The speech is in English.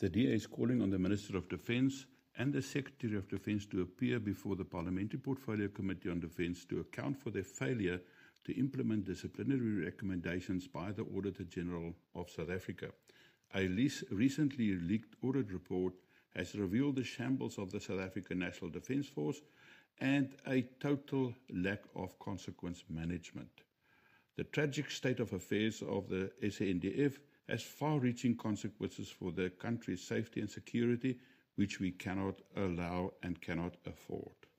The DA is calling on the Minister of Defence and the Secretary of Defence to appear before the Parliamentary Portfolio Committee on Defence to account for their failure to implement disciplinary recommendations by the Auditor General of South Africa. A recently leaked audit report has revealed the shambles of the South African National Defence Force and a total lack of consequence management. The tragic state of affairs of the SANDF has far-reaching consequences for the country's safety and security, which we cannot allow and cannot afford.